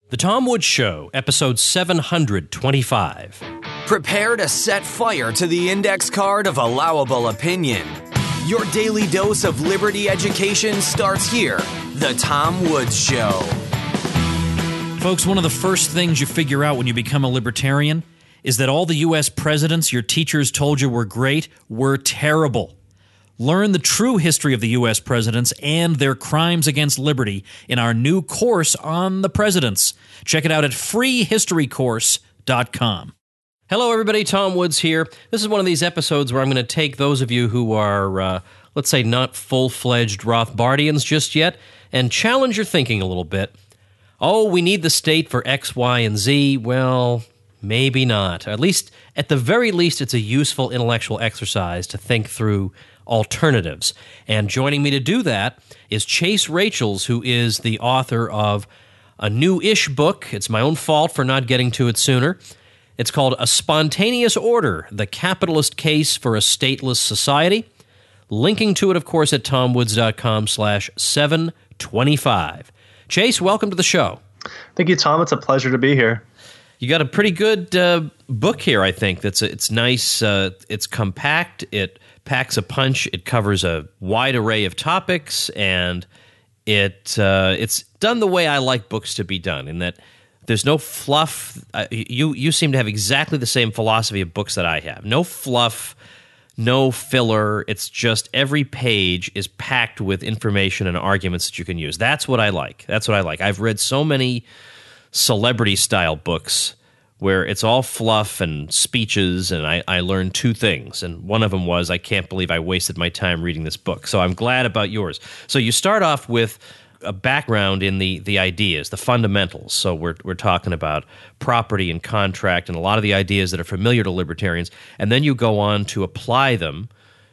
The Tom Woods Show, episode 725. Prepare to set fire to the index card of allowable opinion. Your daily dose of liberty education starts here. The Tom Woods Show. Folks, one of the first things you figure out when you become a libertarian is that all the U.S. presidents your teachers told you were great were terrible. Learn the true history of the U.S. presidents and their crimes against liberty in our new course on the presidents. Check it out at freehistorycourse.com. Hello, everybody. Tom Woods here. This is one of these episodes where I'm going to take those of you who are, let's say, not full-fledged Rothbardians just yet and challenge your thinking a little bit. Oh, we need the state for X, Y, and Z. Well, maybe not. At the very least, it's a useful intellectual exercise to think through alternatives. And joining me to do that is Chase Rachels, who is the author of a new-ish book. It's my own fault for not getting to it sooner. It's called A Spontaneous Order, The Capitalist Case for a Stateless Society. Linking to it, of course, at tomwoods.com/725. Chase, welcome to the show. Thank you, Tom. It's a pleasure to be here. You got a pretty good book here, I think. It's nice. It's compact. It packs a punch. It covers a wide array of topics, and it's done the way I like books to be done, in that there's no fluff. You seem to have exactly the same philosophy of books that I have. No fluff, no filler. It's just every page is packed with information and arguments that you can use. That's what I like. I've read so many celebrity-style books where it's all fluff and speeches, and I learned two things. And one of them was, I can't believe I wasted my time reading this book. So I'm glad about yours. So you start off with a background in the ideas, the fundamentals. So we're talking about property and contract and a lot of the ideas that are familiar to libertarians. And then you go on to apply them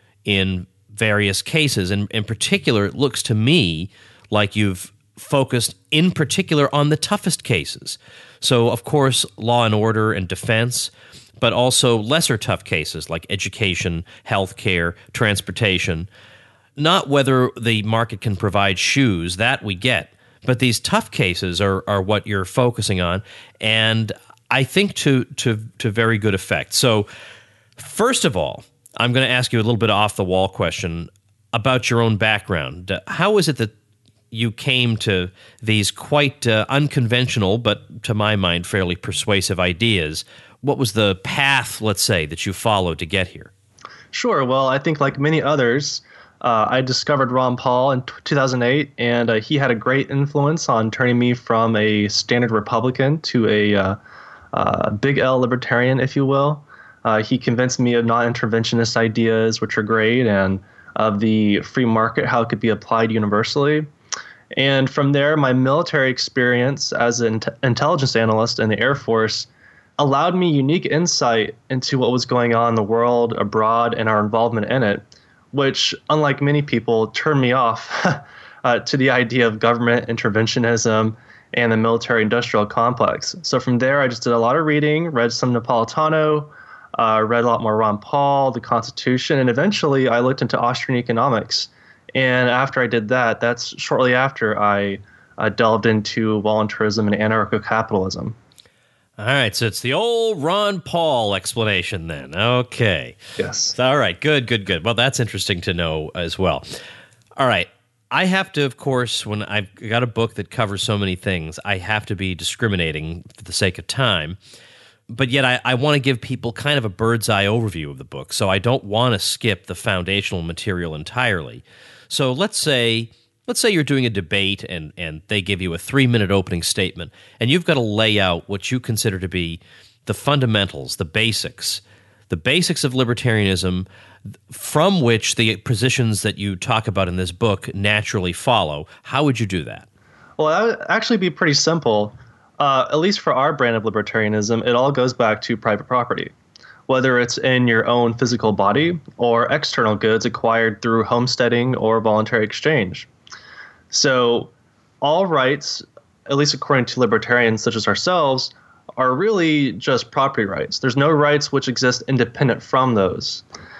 in various cases. And in particular, it looks to me like you've focused in particular on the toughest cases. So, of course, law and order and defense, but also lesser tough cases like education, healthcare, transportation. Not whether the market can provide shoes, that we get, but these tough cases are what you're focusing on, and I think to very good effect. So, first of all, I'm going to ask you a little bit off-the-wall question about your own background. How is it that you came to these quite unconventional, but to my mind, fairly persuasive ideas? What was the path, let's say, that you followed to get here? Sure. Well, I think like many others, I discovered Ron Paul in 2008, and he had a great influence on turning me from a standard Republican to a big L libertarian, if you will. He convinced me of non-interventionist ideas, which are great, and of the free market, how it could be applied universally. And from there, my military experience as an intelligence analyst in the Air Force allowed me unique insight into what was going on in the world abroad and our involvement in it, which, unlike many people, turned me off to the idea of government interventionism and the military-industrial complex. So from there, I just did a lot of reading, read some Napolitano, read a lot more Ron Paul, the Constitution, and eventually I looked into Austrian economics. And after I did that, that's shortly after I delved into voluntarism and anarcho-capitalism. All right, so it's the old Ron Paul explanation then. Okay. Yes. All right, good. Well, that's interesting to know as well. All right, I have to, of course, when I've got a book that covers so many things, I have to be discriminating for the sake of time. But yet I want to give people kind of a bird's eye overview of the book, so I don't want to skip the foundational material entirely. So let's say you're doing a debate and they give you a 3-minute opening statement, and you've got to lay out what you consider to be the fundamentals, the basics of libertarianism, from which the positions that you talk about in this book naturally follow. How would you do that? Well, that would actually be pretty simple. At least for our brand of libertarianism, it all goes back to private property, whether it's in your own physical body or external goods acquired through homesteading or voluntary exchange. So all rights, at least according to libertarians such as ourselves, are really just property rights. There's no rights which exist independent from those.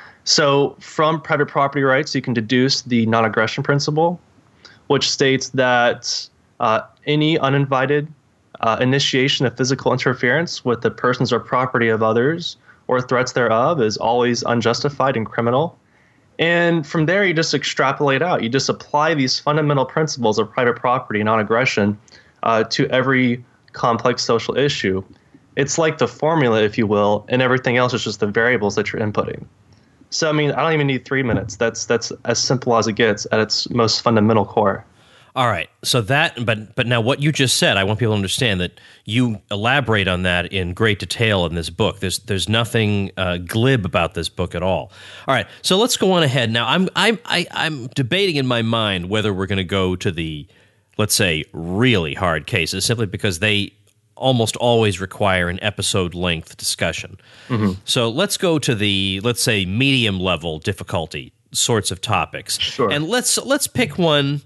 So from private property rights, you can deduce the non-aggression principle, which states that any uninvited Initiation of physical interference with the persons or property of others or threats thereof is always unjustified and criminal. And from there, you just extrapolate out. You just apply these fundamental principles of private property and non-aggression to every complex social issue. It's like the formula, if you will, and everything else is just the variables that you're inputting. So, I mean, I don't even need 3 minutes. That's as simple as it gets at its most fundamental core. All right. So but now what you just said, I want people to understand that you elaborate on that in great detail in this book. There's nothing glib about this book at all. All right. So let's go on ahead. Now I'm debating in my mind whether we're going to go to the, let's say, really hard cases, simply because they almost always require an episode length discussion. Mm-hmm. So let's go to the, let's say, medium level difficulty sorts of topics. Sure. And let's pick one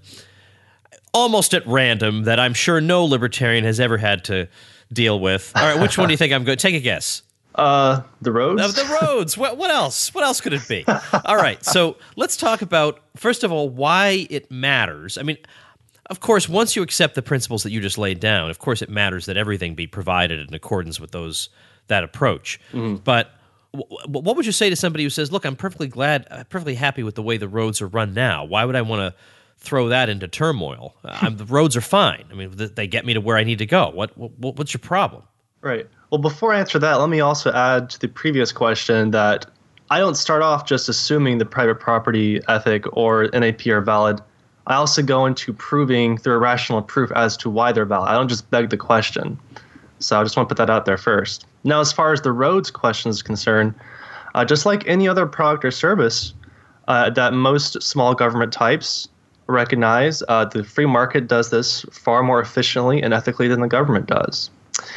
almost at random that I'm sure no libertarian has ever had to deal with. All right, which one do you think I'm going to take a guess? The roads. The roads. What else? What else could it be? All right, so let's talk about, first of all, why it matters. I mean, of course, once you accept the principles that you just laid down, of course it matters that everything be provided in accordance with that approach. Mm-hmm. But what would you say to somebody who says, look, I'm perfectly happy with the way the roads are run now. Why would I want to throw that into turmoil? The roads are fine. I mean, they get me to where I need to go. What's your problem? Right. Well, before I answer that, let me also add to the previous question that I don't start off just assuming the private property ethic or NAP are valid. I also go into proving through a rational proof as to why they're valid. I don't just beg the question. So I just want to put that out there first. Now, as far as the roads question is concerned, just like any other product or service that most small government types recognize, the free market does this far more efficiently and ethically than the government does.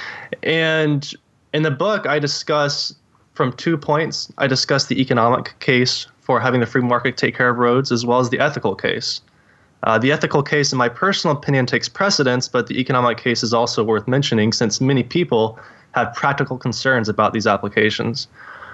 And in the book, I discuss from 2 points. I discuss the economic case for having the free market take care of roads, as well as the ethical case. The ethical case, in my personal opinion, takes precedence, but the economic case is also worth mentioning since many people have practical concerns about these applications.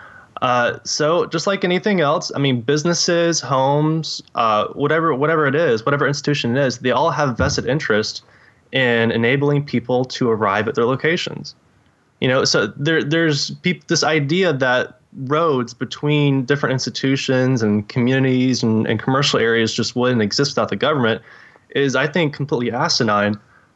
So just like anything else, I mean, businesses, homes, whatever it is, whatever institution it is, they all have vested interest in enabling people to arrive at their locations. So there's this idea that roads between different institutions and communities and commercial areas just wouldn't exist without the government is, I think, completely asinine.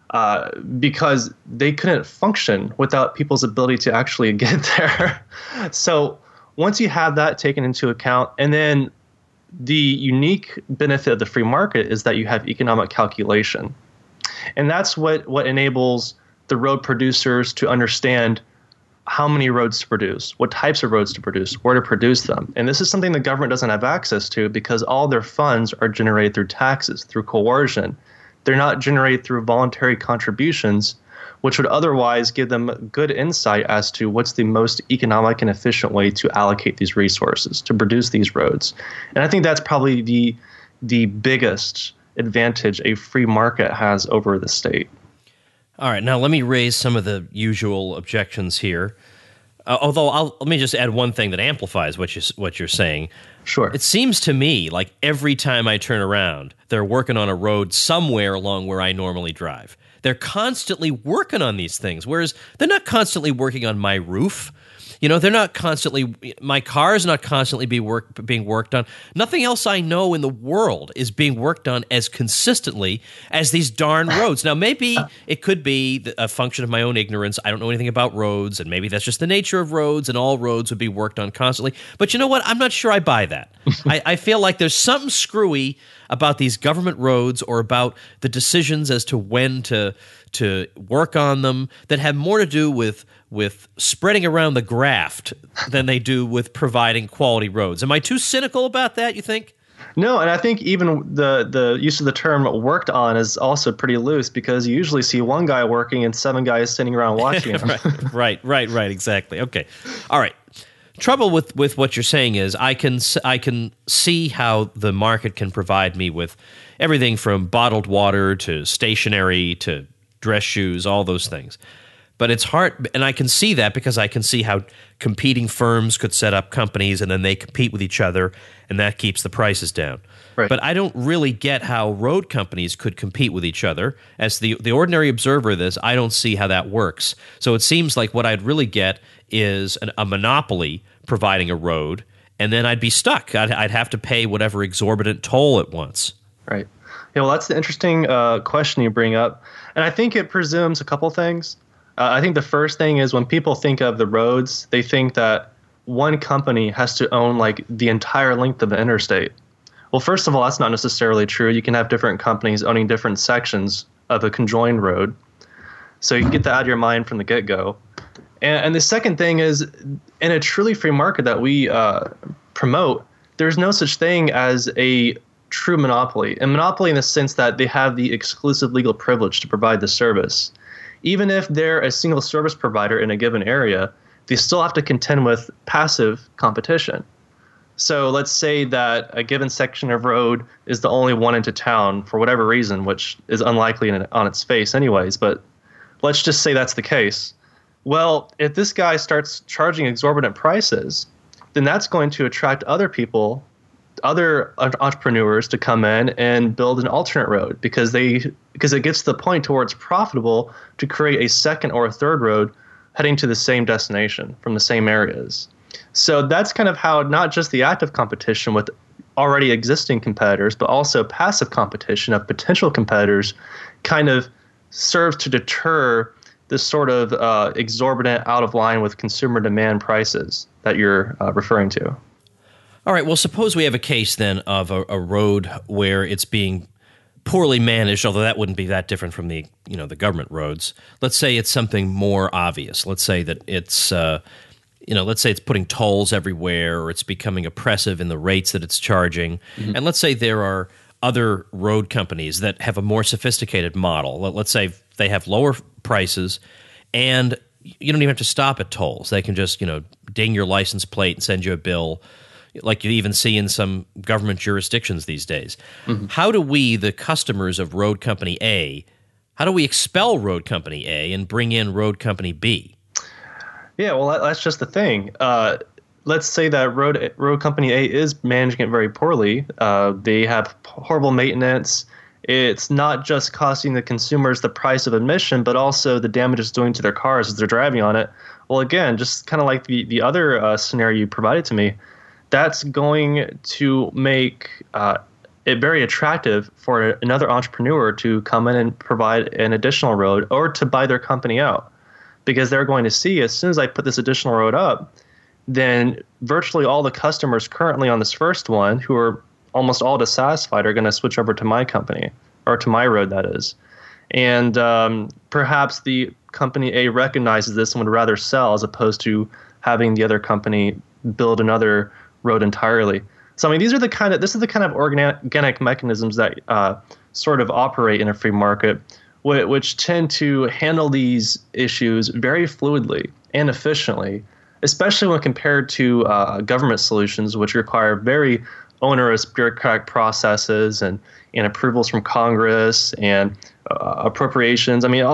Because they couldn't function without people's ability to actually get there. So once you have that taken into account, and then the unique benefit of the free market is that you have economic calculation. And that's what enables the road producers to understand how many roads to produce, what types of roads to produce, where to produce them. And this is something the government doesn't have access to because all their funds are generated through taxes, through coercion. They're not generated through voluntary contributions, which would otherwise give them good insight as to what's the most economic and efficient way to allocate these resources, to produce these roads. And I think that's probably the biggest advantage a free market has over the state. All right, now let me raise some of the usual objections here. Although let me just add one thing that amplifies what you're saying. Sure. It seems to me like every time I turn around, they're working on a road somewhere along where I normally drive. They're constantly working on these things, whereas they're not constantly working on my roof. They're not constantly, my car is not constantly being worked on. Nothing else I know in the world is being worked on as consistently as these darn roads. Now, maybe it could be a function of my own ignorance. I don't know anything about roads, and maybe that's just the nature of roads, and all roads would be worked on constantly. But you know what? I'm not sure I buy that. I feel like there's something screwy about these government roads or about the decisions as to when to work on them that have more to do with spreading around the graft than they do with providing quality roads. Am I too cynical about that, you think? No, and I think even the use of the term worked on is also pretty loose because you usually see one guy working and 7 guys sitting around watching him. Right, exactly. Okay. All right. Trouble with what you're saying is I can see how the market can provide me with everything from bottled water to stationery to dress shoes, all those things. But it's hard, and I can see that because I can see how competing firms could set up companies and then they compete with each other, and that keeps the prices down. Right. But I don't really get how road companies could compete with each other. As the ordinary observer of this, I don't see how that works. So it seems like what I'd really get is a monopoly providing a road, and then I'd be stuck. I'd have to pay whatever exorbitant toll it wants. Right. Yeah, well, that's the interesting question you bring up. And I think it presumes a couple things. I think the first thing is when people think of the roads, they think that one company has to own like the entire length of the interstate. Well, first of all, that's not necessarily true. You can have different companies owning different sections of a conjoined road. So you can get that out of your mind from the get-go. And the second thing is, in a truly free market that we promote, there's no such thing as a true monopoly. And monopoly in the sense that they have the exclusive legal privilege to provide the service. Even if they're a single service provider in a given area, they still have to contend with passive competition. So let's say that a given section of road is the only one into town for whatever reason, which is unlikely on its face anyways, but let's just say that's the case. Well, if this guy starts charging exorbitant prices, then that's going to attract other people, other entrepreneurs to come in and build an alternate road because it gets to the point to where it's profitable to create a second or a third road heading to the same destination from the same areas. So that's kind of how not just the active competition with already existing competitors, but also passive competition of potential competitors kind of serves to deter this sort of exorbitant, out of line with consumer demand prices that you're referring to. All right, well, suppose we have a case then of a road where it's being poorly managed, although that wouldn't be that different from the government roads. Let's say it's something more obvious. Let's say that it's let's say it's putting tolls everywhere, or it's becoming oppressive in the rates that it's charging. Mm-hmm. And let's say there are other road companies that have a more sophisticated model. Let's say they have lower prices, and you don't even have to stop at tolls. They can just ding your license plate and send you a bill, like you even see in some government jurisdictions these days. Mm-hmm. How do we, the customers of Road Company A, how do we expel Road Company A and bring in Road Company B? Yeah, well, that's just the thing. Let's say that Road Company A is managing it very poorly. They have horrible maintenance. It's not just costing the consumers the price of admission, but also the damage it's doing to their cars as they're driving on it. Well, again, just kind of like the other scenario you provided to me, that's going to make it very attractive for another entrepreneur to come in and provide an additional road or to buy their company out. Because they're going to see, as soon as I put this additional road up, then virtually all the customers currently on this first one, who are almost all dissatisfied, are going to switch over to my company, or to my road, that is. And perhaps the company A recognizes this and would rather sell as opposed to having the other company build another road entirely. So, I mean, this is the kind of organic mechanisms that sort of operate in a free market, which tend to handle these issues very fluidly and efficiently, especially when compared to government solutions, which require very onerous bureaucratic processes and approvals from Congress and appropriations. I mean,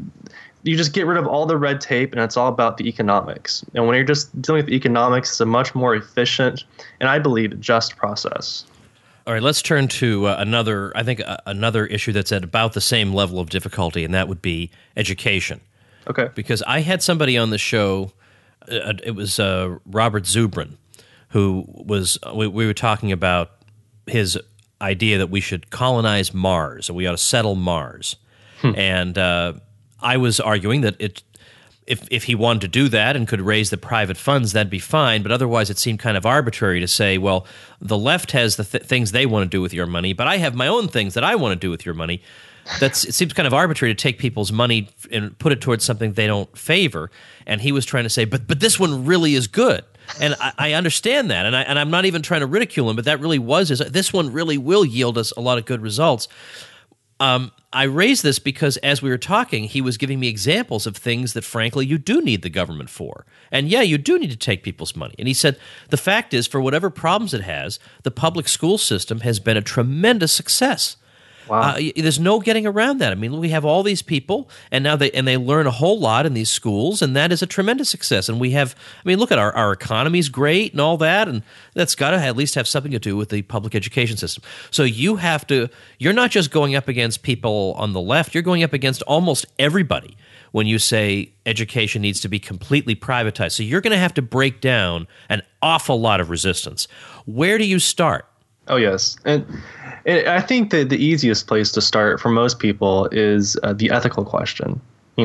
you just get rid of all the red tape, and it's all about the economics. And when you're just dealing with the economics, it's a much more efficient and, I believe, just process. All right, let's turn to another issue that's at about the same level of difficulty, and that would be education. Okay. Because I had somebody on the show, it was Robert Zubrin, who was, we were talking about his idea that we should colonize Mars, and we ought to settle Mars. And I was arguing that if he wanted to do that and could raise the private funds, that'd be fine. But otherwise, it seemed kind of arbitrary to say, well, the left has the things they want to do with your money, but I have my own things that I want to do with your money. It seems kind of arbitrary to take people's money and put it towards something they don't favor. And he was trying to say, but this one really is good. And I understand that. And I'm not even trying to ridicule him, but that really this one really will yield us a lot of good results. I raised this because as we were talking, he was giving me examples of things that, frankly, you do need the government for. And yeah, you do need to take people's money. And he said, the fact is, for whatever problems it has, the public school system has been a tremendous success. Wow. There's no getting around that. I mean, we have all these people, and now they learn a whole lot in these schools, and that is a tremendous success. And we have, I mean, look at our economy's great and all that, and that's got to at least have something to do with the public education system. So you're not just going up against people on the left, you're going up against almost everybody when you say education needs to be completely privatized. So you're going to have to break down an awful lot of resistance. Where do you start? Oh, yes. And I think that the easiest place to start for most people is the ethical question.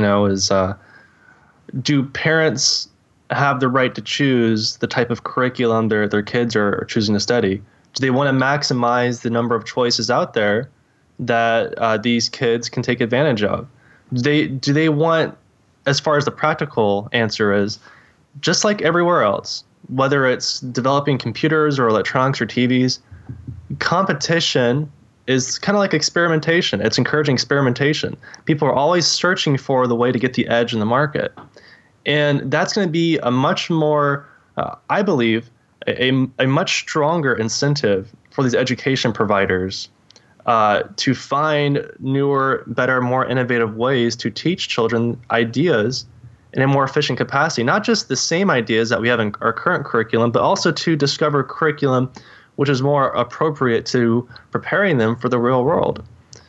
Do parents have the right to choose the type of curriculum their kids are choosing to study? Do they want to maximize the number of choices out there that these kids can take advantage of? Do they want, as far as the practical answer is, just like everywhere else, whether it's developing computers or electronics or TVs, competition is kind of like experimentation. It's encouraging experimentation. People are always searching for the way to get the edge in the market. And that's going to be a much more, I believe, a much stronger incentive for these education providers to find newer, better, more innovative ways to teach children ideas in a more efficient capacity. Not just the same ideas that we have in our current curriculum, but also to discover curriculum which is more appropriate to preparing them for the real world.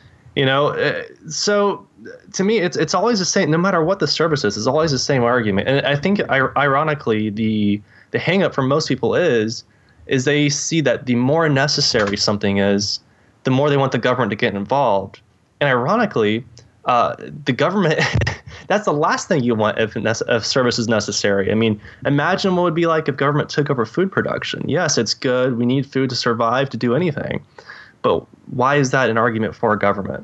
So to me, it's always the same. No matter what the service is, it's always the same argument. And I think, ironically, the hang up for most people is they see that the more necessary something is, the more they want the government to get involved. And ironically, the government, that's the last thing you want if service is necessary. I mean, imagine what it would be like if government took over food production. Yes, it's good. We need food to survive, to do anything. But why is that an argument for government?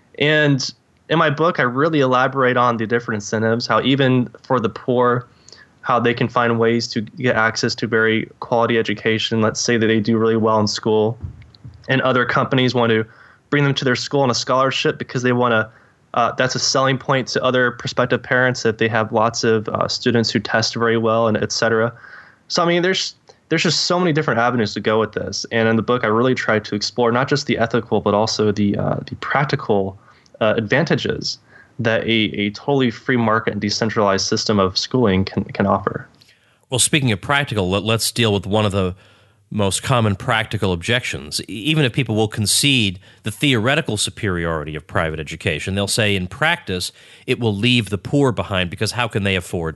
And in my book, I really elaborate on the different incentives, how even for the poor, how they can find ways to get access to very quality education. Let's say that they do really well in school, and other companies want to bring them to their school on a scholarship because they want to. That's a selling point to other prospective parents if they have lots of students who test very well, and et cetera. So, I mean, there's just so many different avenues to go with this. And in the book, I really try to explore not just the ethical, but also the practical advantages that a totally free market and decentralized system of schooling can offer. Well, speaking of practical, let's deal with one of the most common practical objections. Even if people will concede the theoretical superiority of private education, they'll say in practice it will leave the poor behind because how can they afford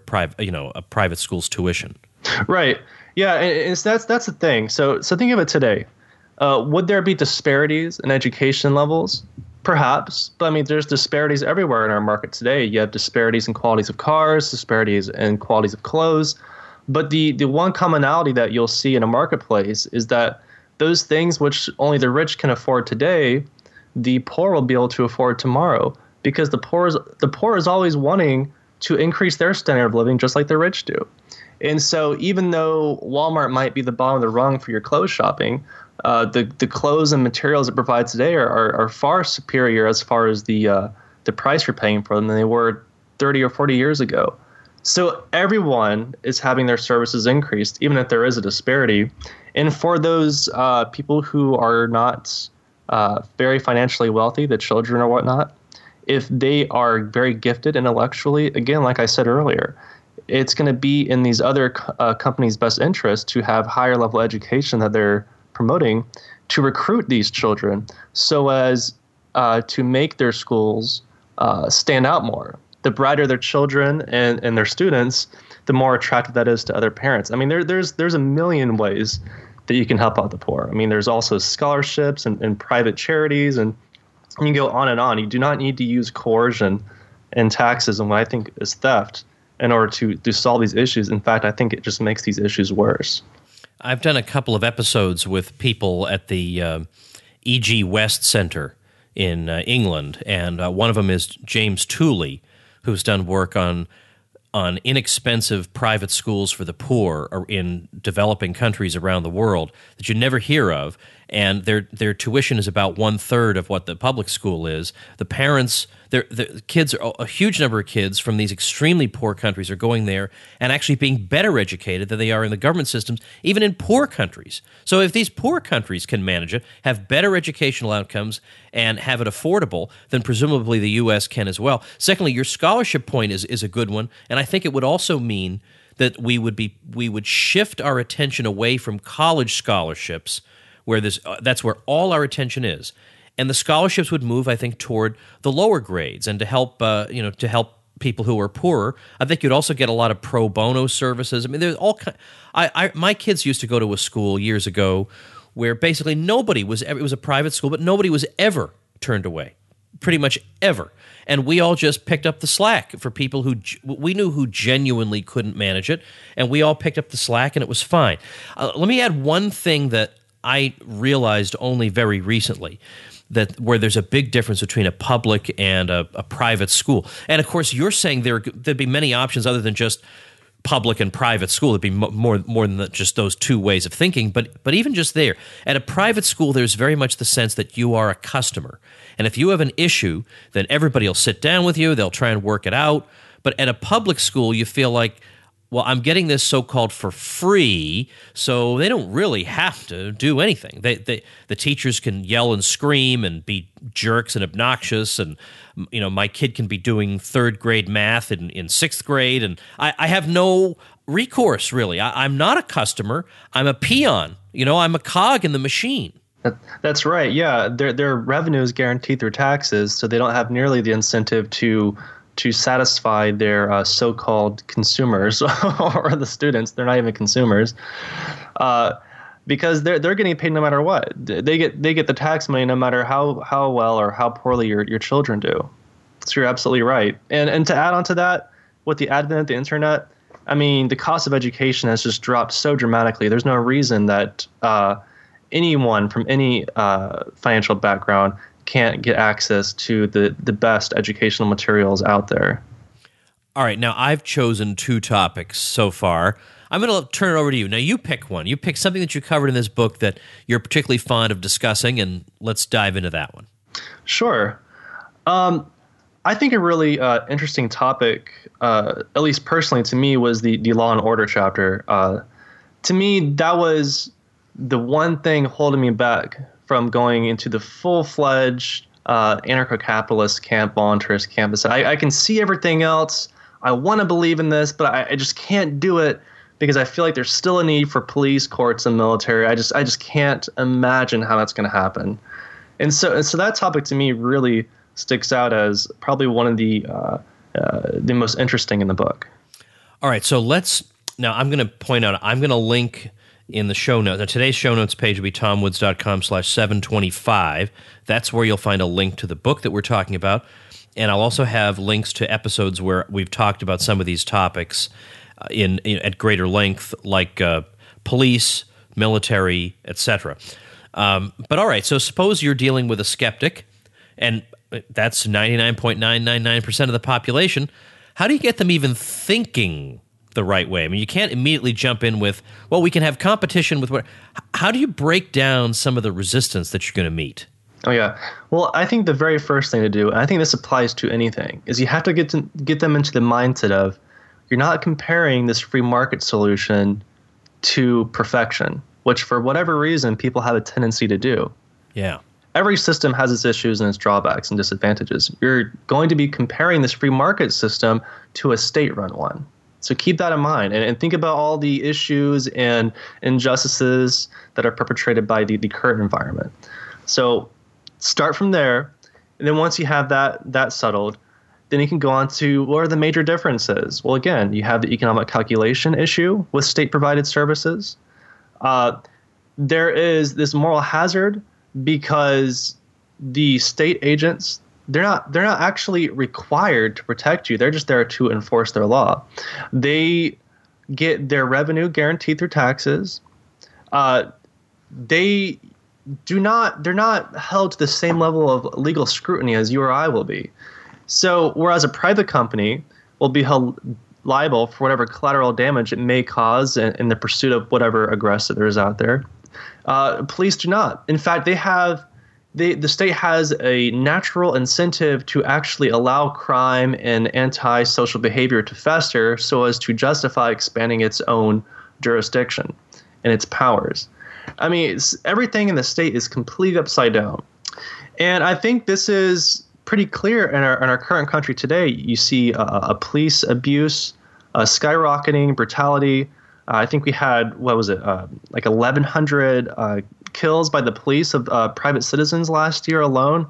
a private school's tuition? Right. Yeah, and that's the thing. So think of it today. Would there be disparities in education levels? Perhaps, but I mean, there's disparities everywhere in our market today. You have disparities in qualities of cars, disparities in qualities of clothes. But the one commonality that you'll see in a marketplace is that those things which only the rich can afford today, the poor will be able to afford tomorrow, because the poor is always wanting to increase their standard of living just like the rich do. And so even though Walmart might be the bottom of the rung for your clothes shopping, the clothes and materials it provides today are far superior as far as the price you're paying for them than they were 30 or 40 years ago. So everyone is having their services increased, even if there is a disparity. And for those people who are not very financially wealthy, the children or whatnot, if they are very gifted intellectually, again, like I said earlier, it's going to be in these other companies' best interest to have higher level education that they're promoting to recruit these children so as to make their schools stand out more. The brighter their children and their students, the more attractive that is to other parents. I mean, there's a million ways that you can help out the poor. I mean, there's also scholarships and private charities, and you can go on and on. You do not need to use coercion and taxes and what I think is theft in order to solve these issues. In fact, I think it just makes these issues worse. I've done a couple of episodes with people at the E.G. West Center in England, and one of them is James Tooley, who's done work on on inexpensive private schools for the poor in developing countries around the world that you never hear of, and their tuition is about 1/3 of what the public school is. The parents, the kids, a huge number of kids from these extremely poor countries are going there and actually being better educated than they are in the government systems, even in poor countries. So if these poor countries can manage it, have better educational outcomes, and have it affordable, then presumably the U.S. can as well. Secondly, your scholarship point is a good one, and I think it would also mean that we would shift our attention away from college scholarships, where that's where all our attention is, and the scholarships would move, I think, toward the lower grades, and to help to help people who are poorer. I think you'd also get a lot of pro bono services. I mean, there's all kind. My kids used to go to a school years ago where basically nobody was ever. It was a private school, but nobody was ever turned away, pretty much ever. And we all just picked up the slack for people who we knew who genuinely couldn't manage it, and we all picked up the slack, and it was fine. Let me add one thing that I realized only very recently, that where there's a big difference between a public and a private school. And of course, you're saying there'd be many options other than just public and private school. It'd be more than just those two ways of thinking. But even just there, at a private school, there's very much the sense that you are a customer. And if you have an issue, then everybody will sit down with you. They'll try and work it out. But at a public school, you feel like, well, I'm getting this so-called for free, so they don't really have to do anything. The teachers can yell and scream and be jerks and obnoxious, and my kid can be doing third grade math in sixth grade, and I have no recourse, really. I'm not a customer. I'm a peon. I'm a cog in the machine. That's right. Yeah, their revenue is guaranteed through taxes, so they don't have nearly the incentive to satisfy their so-called consumers or the students. They're not even consumers, because they're getting paid no matter what. They get the tax money no matter how well or how poorly your children do. So you're absolutely right. And to add on to that, with the advent of the internet, I mean, the cost of education has just dropped so dramatically. There's no reason that anyone from any financial background can't get access to the best educational materials out there. All right, now I've chosen two topics so far. I'm going to turn it over to you. Now you pick one. You pick something that you covered in this book that you're particularly fond of discussing, and let's dive into that one. Sure. I think a really interesting topic, at least personally to me, was the Law and Order chapter. To me, that was the one thing holding me back from going into the full-fledged anarcho-capitalist camp, voluntarist camp. I can see everything else. I want to believe in this, but I just can't do it because I feel like there's still a need for police, courts, and military. I just can't imagine how that's going to happen. And so that topic to me really sticks out as probably one of the most interesting in the book. All right, so now I'm going to point out, I'm going to link in the show notes. Now, today's show notes page will be tomwoods.com/725. That's where you'll find a link to the book that we're talking about. And I'll also have links to episodes where we've talked about some of these topics at greater length, like police, military, etc. But all right, so suppose you're dealing with a skeptic, and that's 99.999% of the population. How do you get them even thinking the right way? I mean, you can't immediately jump in with, well, we can have competition with what. How do you break down some of the resistance that you're going to meet? Oh, yeah. Well, I think the very first thing to do, and I think this applies to anything, is you have to get them into the mindset of you're not comparing this free market solution to perfection, which for whatever reason people have a tendency to do. Yeah. Every system has its issues and its drawbacks and disadvantages. You're going to be comparing this free market system to a state-run one. So keep that in mind and think about all the issues and injustices that are perpetrated by the current environment. So start from there, and then once you have that settled, then you can go on to what are the major differences. Well, again, you have the economic calculation issue with state-provided services. There is this moral hazard because the state agents, they're not actually required to protect you. They're just there to enforce their law. They get their revenue guaranteed through taxes. They're not held to the same level of legal scrutiny as you or I will be. So whereas a private company will be held liable for whatever collateral damage it may cause in the pursuit of whatever aggressor is out there. Police do not. In fact, the state has a natural incentive to actually allow crime and antisocial behavior to fester so as to justify expanding its own jurisdiction and its powers. I mean, everything in the state is completely upside down. And I think this is pretty clear in our current country today. You see a police abuse, skyrocketing brutality. I think we had, like 1,100 kills by the police of private citizens last year alone.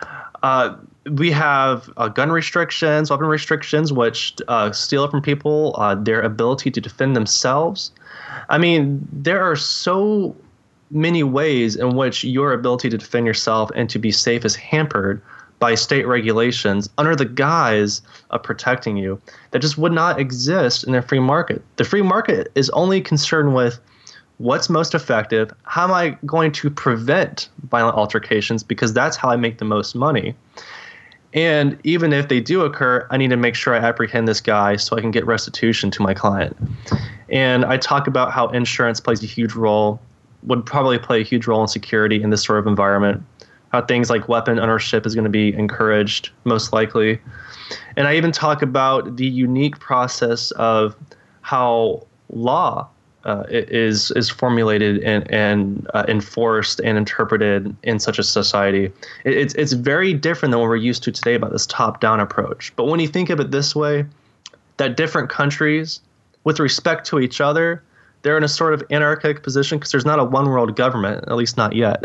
We have gun restrictions, weapon restrictions, which steal from people their ability to defend themselves. I mean, there are so many ways in which your ability to defend yourself and to be safe is hampered by state regulations under the guise of protecting you that just would not exist in a free market. The free market is only concerned with what's most effective, how am I going to prevent violent altercations, because that's how I make the most money. And even if they do occur, I need to make sure I apprehend this guy so I can get restitution to my client. And I talk about how insurance plays a huge role, would probably play a huge role in security in this sort of environment, how things like weapon ownership is going to be encouraged, most likely. And I even talk about the unique process of how law is formulated and enforced and interpreted in such a society. It's very different than what we're used to today about this top-down approach. But when you think of it this way, that different countries, with respect to each other, they're in a sort of anarchic position because there's not a one-world government, at least not yet.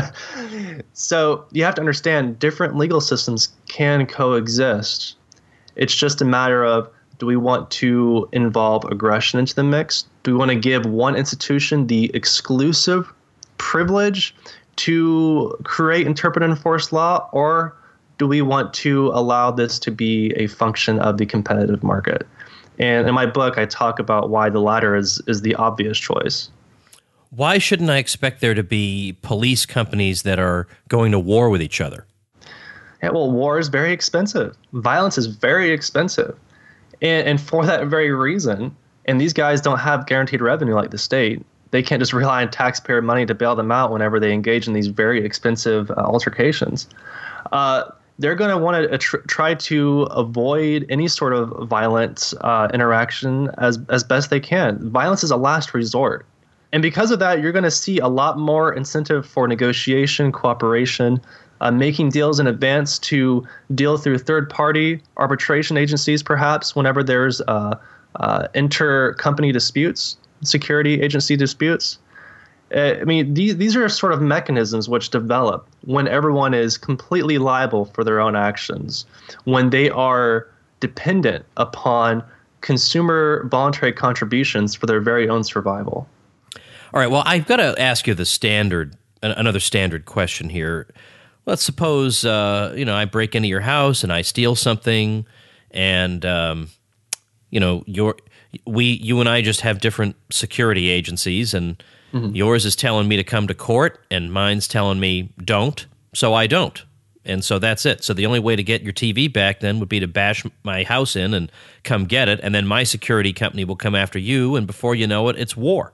So you have to understand different legal systems can coexist. It's just a matter of, do we want to involve aggression into the mix? Do we want to give one institution the exclusive privilege to create, interpret, and enforce law? Or do we want to allow this to be a function of the competitive market? And in my book, I talk about why the latter is the obvious choice. Why shouldn't I expect there to be police companies that are going to war with each other? Yeah, well, war is very expensive. Violence is very expensive. And for that very reason, and these guys don't have guaranteed revenue like the state, they can't just rely on taxpayer money to bail them out whenever they engage in these very expensive altercations. They're going to want to try to avoid any sort of violent interaction as best they can. Violence is a last resort. And because of that, you're going to see a lot more incentive for negotiation, cooperation, making deals in advance to deal through third-party arbitration agencies, perhaps, whenever there's inter-company disputes, security agency disputes. I mean, these are sort of mechanisms which develop when everyone is completely liable for their own actions, when they are dependent upon consumer voluntary contributions for their very own survival. All right, well, I've got to ask you another standard question here. Let's suppose, I break into your house and I steal something, and you and I just have different security agencies, and yours is telling me to come to court, and mine's telling me don't, so I don't. And so that's it. So the only way to get your TV back then would be to bash my house in and come get it, and then my security company will come after you, and before you know it, it's war.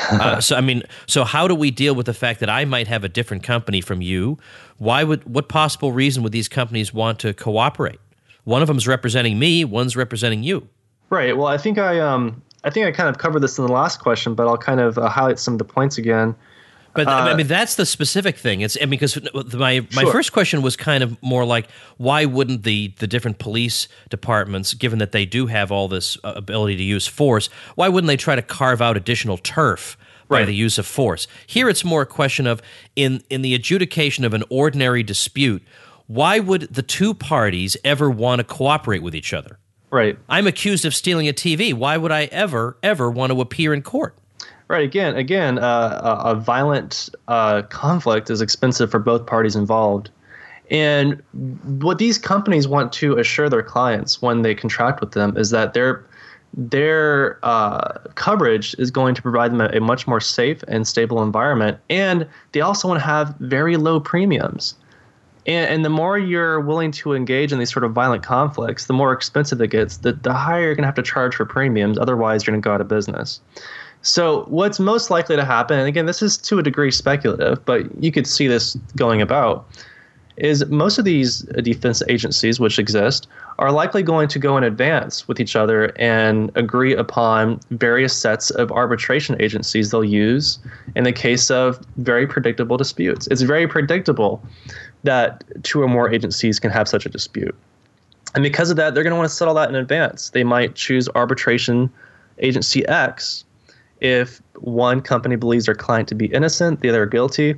So how do we deal with the fact that I might have a different company from you? What possible reason would these companies want to cooperate? One of them is representing me, one's representing you. Right. Well, I think I kind of covered this in the last question, but I'll kind of highlight some of the points again. But I mean, that's the specific thing. Because my first question was kind of more like, why wouldn't the different police departments, given that they do have all this ability to use force, why wouldn't they try to carve out additional turf by the use of force? Here, it's more a question of in the adjudication of an ordinary dispute, why would the two parties ever want to cooperate with each other? Right. I'm accused of stealing a TV. Why would I ever want to appear in court? Right. Again, a violent conflict is expensive for both parties involved. And what these companies want to assure their clients when they contract with them is that their coverage is going to provide them a much more safe and stable environment. And they also want to have very low premiums. And the more you're willing to engage in these sort of violent conflicts, the more expensive it gets, the higher you're going to have to charge for premiums. Otherwise, you're going to go out of business. So what's most likely to happen, and again, this is to a degree speculative, but you could see this going about, is most of these defense agencies which exist are likely going to go in advance with each other and agree upon various sets of arbitration agencies they'll use in the case of very predictable disputes. It's very predictable that 2 or more agencies can have such a dispute. And because of that, they're going to want to settle that in advance. They might choose arbitration agency X if one company believes their client to be innocent, the other guilty.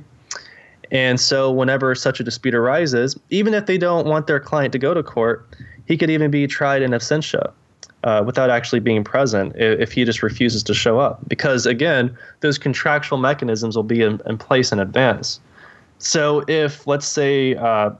And so whenever such a dispute arises, even if they don't want their client to go to court, he could even be tried in absentia without actually being present if he just refuses to show up. Because, again, those contractual mechanisms will be in place in advance. So if, let's say,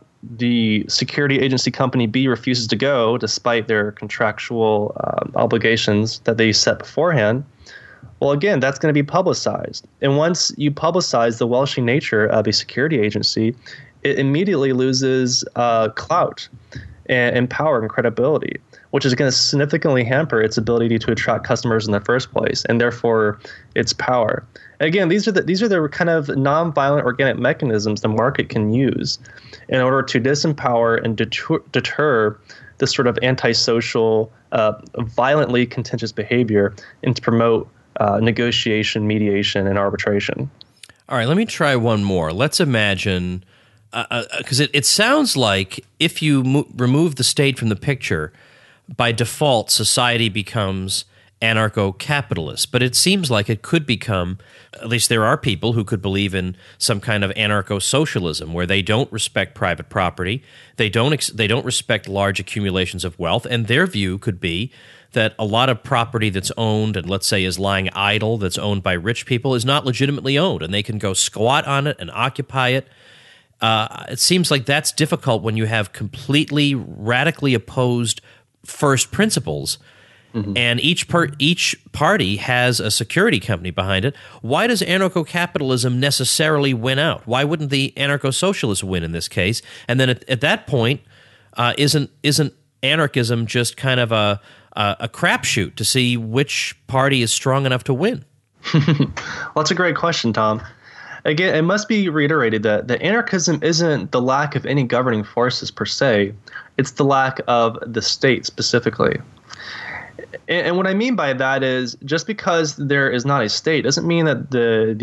the security agency company B refuses to go despite their contractual obligations that they set beforehand, well, again, that's going to be publicized. And once you publicize the welshing nature of a security agency, it immediately loses clout and power and credibility, which is going to significantly hamper its ability to attract customers in the first place, and therefore its power. Again, these are the kind of nonviolent organic mechanisms the market can use in order to disempower and deter this sort of antisocial, violently contentious behavior and to promote negotiation, mediation, and arbitration. All right, let me try one more. Let's imagine, because it sounds like if you remove the state from the picture, by default, society becomes anarcho-capitalist. But it seems like it could become, at least there are people who could believe in some kind of anarcho-socialism where they don't respect private property, they don't respect large accumulations of wealth, and their view could be that a lot of property that's owned and, let's say, is lying idle, that's owned by rich people, is not legitimately owned, and they can go squat on it and occupy it. It seems like that's difficult when you have completely radically opposed first principles, and each party has a security company behind it. Why does anarcho-capitalism necessarily win out? Why wouldn't the anarcho-socialists win in this case? And then at that point, isn't anarchism just kind of a crapshoot to see which party is strong enough to win? Well, that's a great question, Tom. Again, it must be reiterated that anarchism isn't the lack of any governing forces per se. It's the lack of the state specifically. And what I mean by that is just because there is not a state doesn't mean that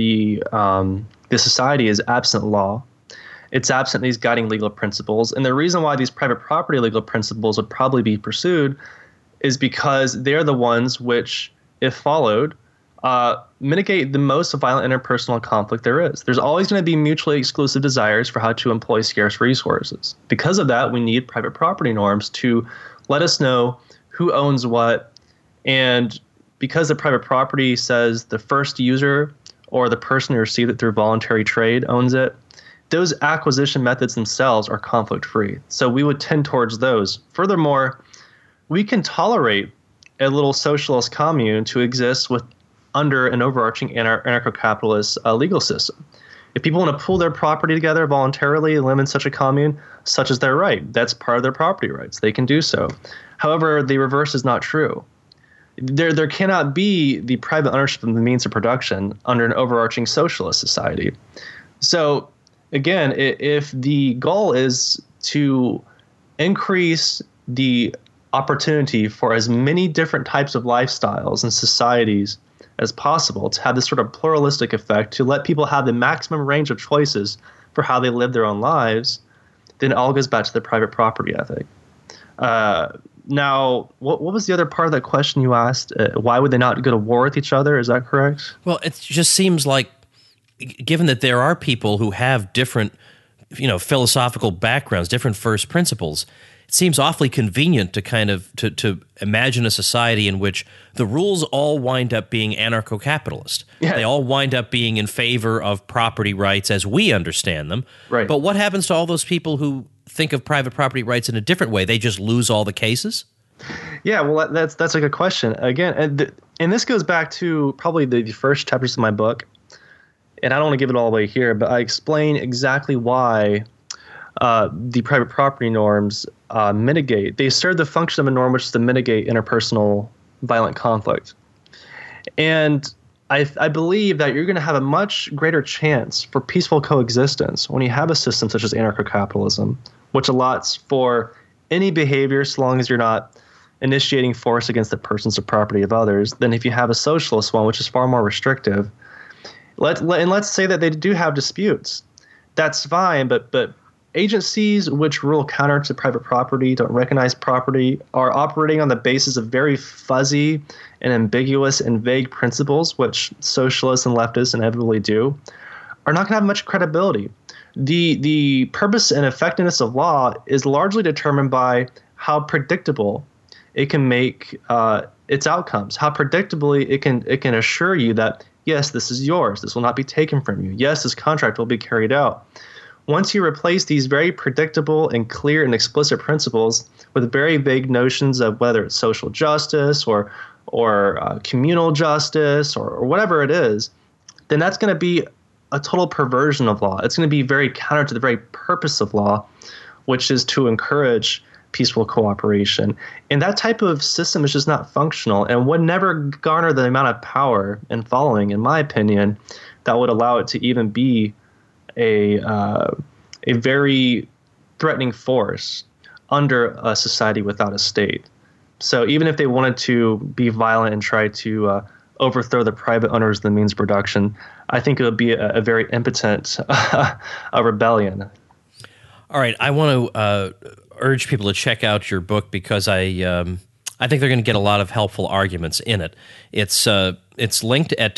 the society is absent law. It's absent these guiding legal principles. And the reason why these private property legal principles would probably be pursued is because they're the ones which, if followed, mitigate the most violent interpersonal conflict there is. There's always going to be mutually exclusive desires for how to employ scarce resources. Because of that, we need private property norms to let us know who owns what. And because the private property says the first user or the person who received it through voluntary trade owns it, those acquisition methods themselves are conflict-free. So we would tend towards those. Furthermore, we can tolerate a little socialist commune to exist under an overarching anarcho-capitalist legal system. If people want to pool their property together voluntarily and live in such a commune, such is their right. That's part of their property rights. They can do so. However, the reverse is not true. There cannot be the private ownership of the means of production under an overarching socialist society. So, again, if the goal is to increase the opportunity for as many different types of lifestyles and societies as possible, to have this sort of pluralistic effect, to let people have the maximum range of choices for how they live their own lives, then it all goes back to the private property ethic. Now, what was the other part of that question you asked? Why would they not go to war with each other? Is that correct? Well, it just seems like, given that there are people who have different, philosophical backgrounds, different first principles, it seems awfully convenient to kind of to imagine a society in which the rules all wind up being anarcho-capitalist. Yeah. They all wind up being in favor of property rights as we understand them. Right. But what happens to all those people who think of private property rights in a different way? They just lose all the cases? Yeah, well, that's a good question. Again, and this goes back to probably the first chapters of my book. And I don't want to give it all away here, but I explain exactly why the private property norms mitigate. They serve the function of a norm, which is to mitigate interpersonal violent conflict. And I believe that you're going to have a much greater chance for peaceful coexistence when you have a system such as anarcho-capitalism, which allots for any behavior so long as you're not initiating force against the persons or property of others, than if you have a socialist one, which is far more restrictive. Let's say that they do have disputes. That's fine, but agencies which rule counter to private property, don't recognize property, are operating on the basis of very fuzzy and ambiguous and vague principles, which socialists and leftists inevitably do, are not going to have much credibility. The purpose and effectiveness of law is largely determined by how predictable it can make its outcomes, how predictably it can assure you that, yes, this is yours, this will not be taken from you, yes, this contract will be carried out. Once you replace these very predictable and clear and explicit principles with very vague notions of whether it's social justice or communal justice or whatever it is, then that's going to be a total perversion of law. It's going to be very counter to the very purpose of law, which is to encourage peaceful cooperation. And that type of system is just not functional and would never garner the amount of power and following, in my opinion, that would allow it to even be a very threatening force under a society without a state. So even if they wanted to be violent and try to overthrow the private owners of the means of production, I think it would be a very impotent a rebellion. All right, I want to urge people to check out your book because I think they're going to get a lot of helpful arguments in it. It's linked at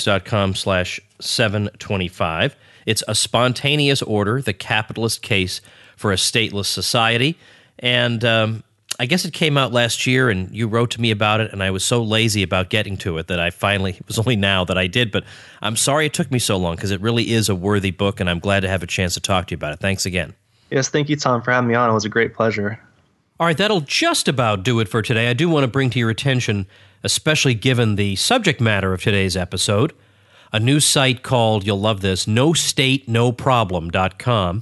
tomwoods.com/725. It's A Spontaneous Order, The Capitalist Case for a Stateless Society. And I guess it came out last year, and you wrote to me about it, and I was so lazy about getting to it that it was only now that I did. But I'm sorry it took me so long because it really is a worthy book, and I'm glad to have a chance to talk to you about it. Thanks again. Yes, thank you, Tom, for having me on. It was a great pleasure. All right, that'll just about do it for today. I do want to bring to your attention, especially given the subject matter of today's episode, a new site called, you'll love this, NoStateNoProblem.com.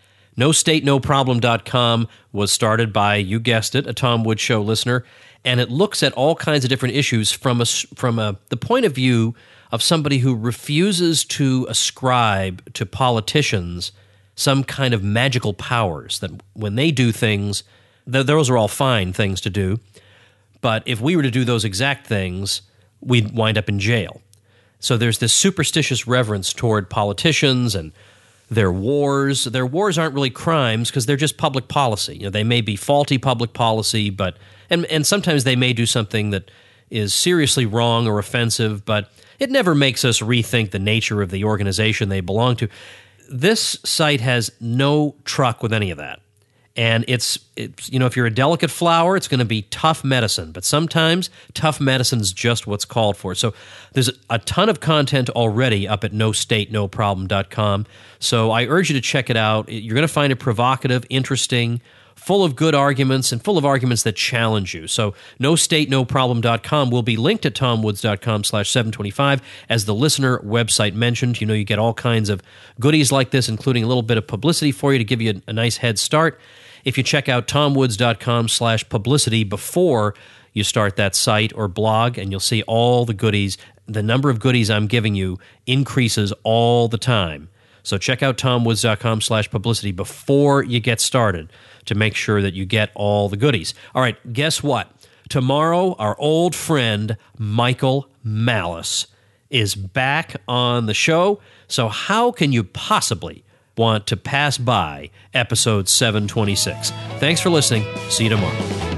NoStateNoProblem.com was started by, you guessed it, a Tom Woods Show listener, and it looks at all kinds of different issues from the point of view of somebody who refuses to ascribe to politicians some kind of magical powers, that when they do things, those are all fine things to do, but if we were to do those exact things, we'd wind up in jail. So there's this superstitious reverence toward politicians and their wars. Their wars aren't really crimes because they're just public policy. You know, they may be faulty public policy, but and sometimes they may do something that is seriously wrong or offensive, but it never makes us rethink the nature of the organization they belong to. This site has no truck with any of that. And it's you know, if you're a delicate flower, it's going to be tough medicine. But sometimes tough medicine is just what's called for. So there's a ton of content already up at NoStateNoProblem.com. So I urge you to check it out. You're going to find it provocative, interesting, full of good arguments, and full of arguments that challenge you. So NoStateNoProblem.com will be linked at TomWoods.com/725. As the listener website mentioned, you know, you get all kinds of goodies like this, including a little bit of publicity for you to give you a nice head start. If you check out TomWoods.com/publicity before you start that site or blog, and you'll see all the goodies. The number of goodies I'm giving you increases all the time. So check out TomWoods.com/publicity before you get started to make sure that you get all the goodies. All right, guess what? Tomorrow, our old friend Michael Malice is back on the show. So how can you possibly want to pass by episode 726? Thanks for listening. See you tomorrow.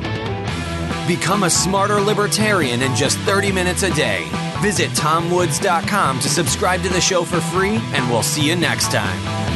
Become a smarter libertarian in just 30 minutes a day. Visit TomWoods.com to subscribe to the show for free, and we'll see you next time.